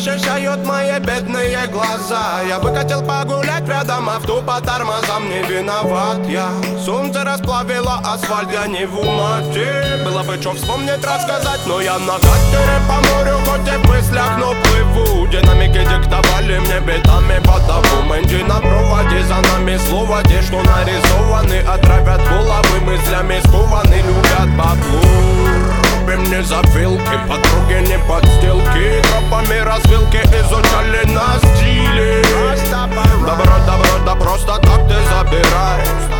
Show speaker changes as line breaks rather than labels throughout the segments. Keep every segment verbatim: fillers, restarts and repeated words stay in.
защищают мои бедные глаза. Я бы хотел погулять рядом, авто по тормозам, не виноват я. Солнце расплавило асфальт, я не в умате. Было бы что вспомнить, рассказать, но я на катере по морю, хоть и в мыслях, но плыву. Динамики диктовали мне битами по документе. На проводе за нами слова, те, что нарисованы, отравят головы мыслями, скованы, любят баблу. Мне завилки, подруги не подстилки. Тропами развилки изучали на стиле. Добро, добро, да просто так ты забирай.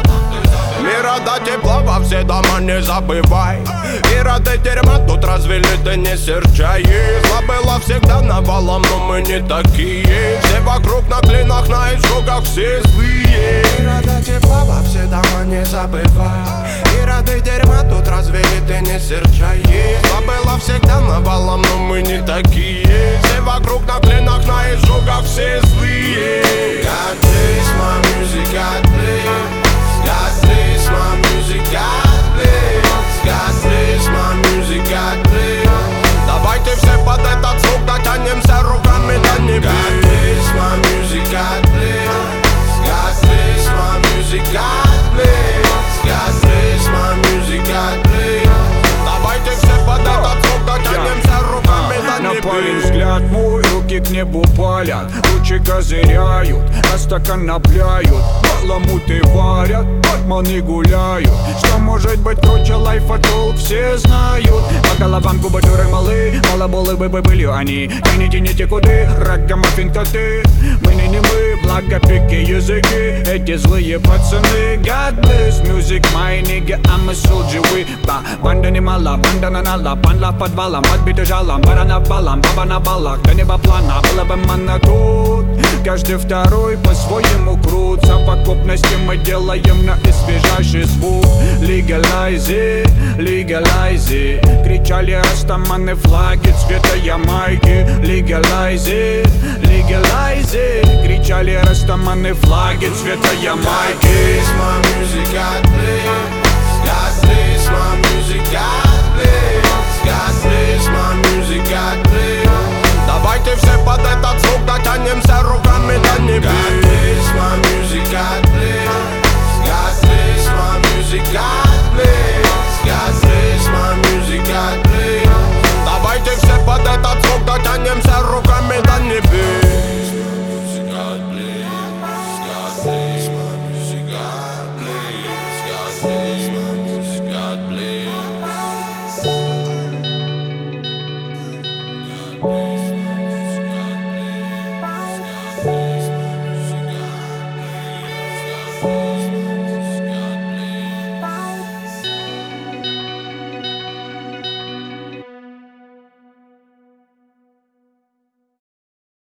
Мира до тепла во все дома не забывай. И рады дерьма тут развели, ты не серчай. Зла было всегда навалом, но мы не такие. Все вокруг на клинах, на изжогах, все злые. Мира до тепла во все дома не забывай. И рады дерьма тут развели, ты не серчай. Зла было всегда навалом, но мы не такие. Все вокруг на клинах, на изжогах, все злые. God bless my music, God bless. God bless my music, God bless. God bless my music, God bless. Давайте все под этот звук дотянемся руками до небес. God bless my music, God bless. God bless my music, God bless. God bless my music, God bless. Давайте все под этот звук дотянемся руками до небес.
На парень взгляд мой, руки к небу палят. Лучи козыряют, а стакан набляют. Баламуты варят, батманы гуляют. Что может быть круче лайфа, толк все знают. По головам губы дуры малы, малоболы бы были они. Тяни, тяните куды, ракомаффин коты. Мы не мы, благо пики языки. Эти злые пацаны. God bless music, my nigga, I'm a soldier. We ба, банда не мала, банда на нала. Панла в подвалом, отбиты жалом. Бара на балам, баба на балах. До неба плана, было бы манна тут. Каждый второй по-своему крут. Совокупности мы делаем на освежающий звук. Legalize it, legalize it. Кричали растаманы флаги цвета Ямайки. Legalize it, legalize it. Кричали растаманы флаги цвета Ямайки.
God bless my music, God bless. God bless my music, God bless. God bless my music, God bless. Давайте все под этот звук дотянемся